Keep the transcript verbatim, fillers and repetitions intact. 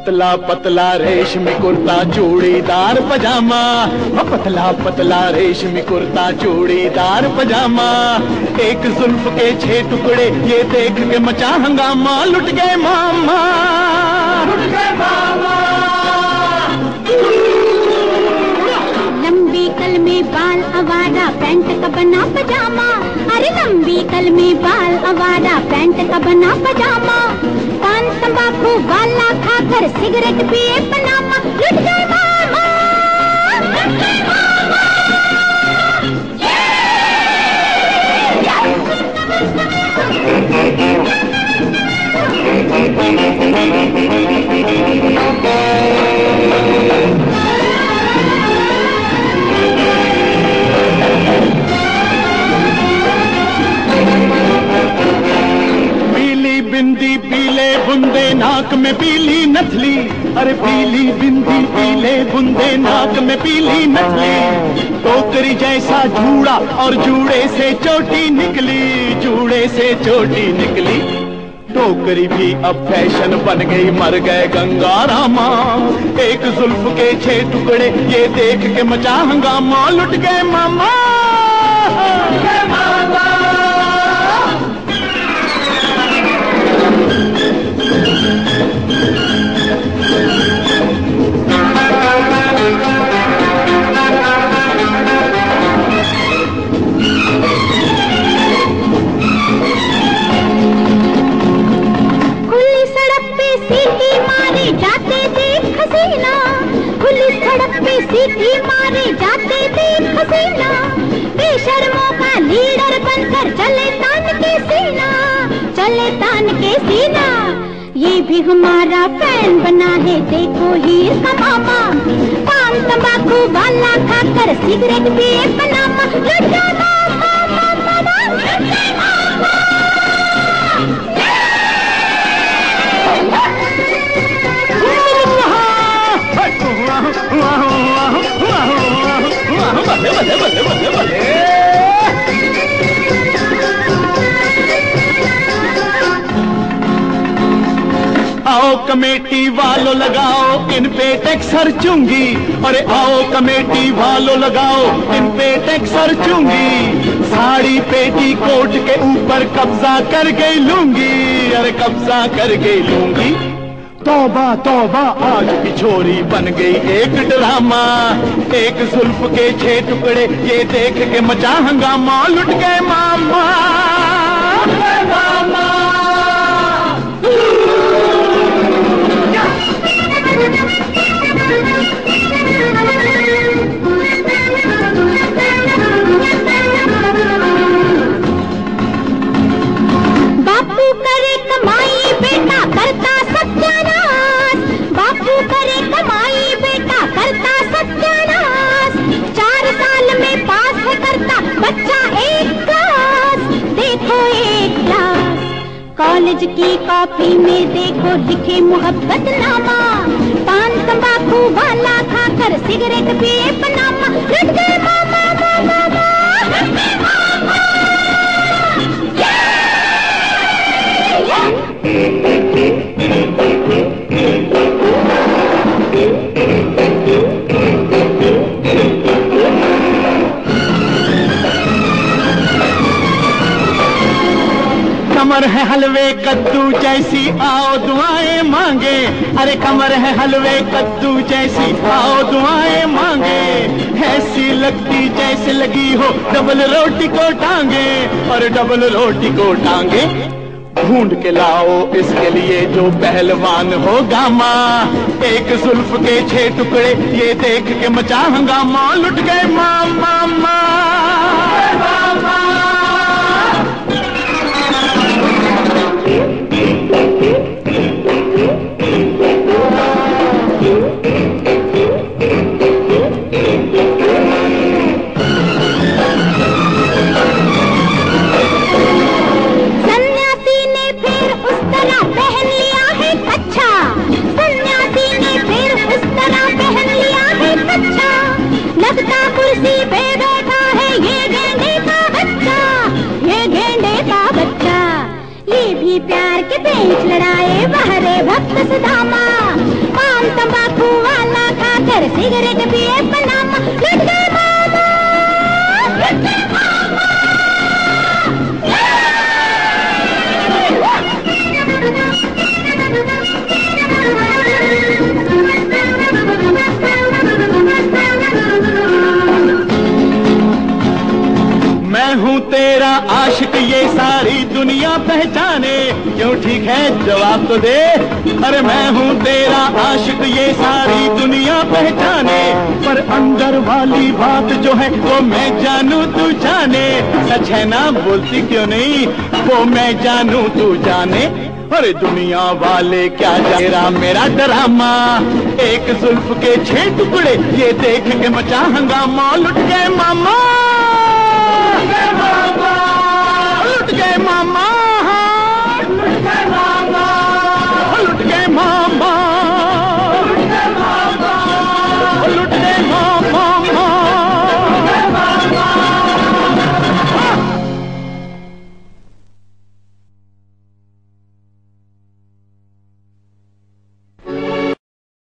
पतला पतला रेशमी कुर्ता चूड़ीदार पजामा, पतला पतला रेशमी कुर्ता चूड़ीदार पजामा, एक जुल्फ के छह टुकड़े ये देख के मचा हंगामा, लुट गए मामा, लुट गए मामा। लंबी कल में बाल आवारा पैंट का बना पजामा, अरे लंबी कल में बाल आवारा पैंट का बना पजामा, पान तंबाकू वाला खाकर सिगरेट पिए पनामा, लुट गए मामा, लुट गए मामा। बिंदी पीले बुंदे नाक में पीली नथली, अरे पीली बिंदी पीले बुंदे नाक में पीली नथली, टोकरी जैसा जूड़ा और जूड़े से चोटी निकली, जूड़े से चोटी निकली, टोकरी भी अब फैशन बन गई, मर गए गंगा रामा, एक जुल्फ के छह टुकड़े ये देख के मचा हंगामा, लुट गए मामा, लुट गए मामा। सीटी मारे जाते थे हसीना, बेशर्मों का लीडर बनकर चले तान के सीना, चले तान के सीना, ये भी हमारा फैन बना है देखो हीर का मामा, पान तंबाकू वाला खाकर सिगरेट पिए पनामा, लुट गए मामा, मामा, लुट गए मामा। बल्ले बल्ले बल्ले बल्ले बल्ले। आओ कमेटी वालों लगाओ इन पे टैक्स हर चूंगी, अरे आओ कमेटी वालों लगाओ इन पे टैक्स हर चूंगी, साड़ी पेटी कोट के ऊपर कब्जा कर गई लूंगी, अरे कब्जा कर गई लूंगी, तौबा तौबा आज की छोरी बन गई एक ड्रामा, एक जुल्फ के छह टुकड़े ये देख के मचा हंगामा, लुट गए मामा, लुट गए मामा। बापू करे कमाई बेटा करता सत्यानाश, बापू करे कमाई बेटा करता सत्यानाश, चार साल में पास है करता बच्चा एक क्लास, देखो एक क्लास, कॉलेज की कॉपी में देखो लिखे मोहब्बत नामा, पान तंबाकू वाला खाकर सिगरेट पिए पनामा, लुट गए मामा, मामा, मामा, लुट गए मामा। कमर है हलवे कद्दू जैसी आओ दुआएं मांगे, अरे कमर है हलवे कद्दू जैसी आओ दुआएं मांगे, ऐसी लगती जैसे लगी हो डबल रोटी को टांगे, और डबल रोटी को टांगे, ढूंढ के लाओ इसके लिए जो पहलवान हो गामा, एक जुल्फ के छह टुकड़े ये देख के मचा हंगामा, लुट गए मामा, मामा। प्यार के पेच लड़ाए बहरे भक्त सुदामा। अरे सिगरेट पिए पनामा, लुट गए मामा, लुट गए मामा। मैं हूँ तेरा आशिक ये सारी दुनिया पहचाने, क्यों ठीक है जवाब तो दे। अरे मैं हूँ तेरा आशिक ये सारी दुनिया पहचाने, पर अंदर वाली बात जो है वो मैं जानू तू जाने। सच है ना, बोलती क्यों नहीं, वो मैं जानू तू जाने। अरे दुनिया वाले क्या तेरा मेरा ड्रामा, एक जुल्फ के छह टुकड़े ये देख के मचा हंगामा। लुट गए मामा, लुट गए मामा।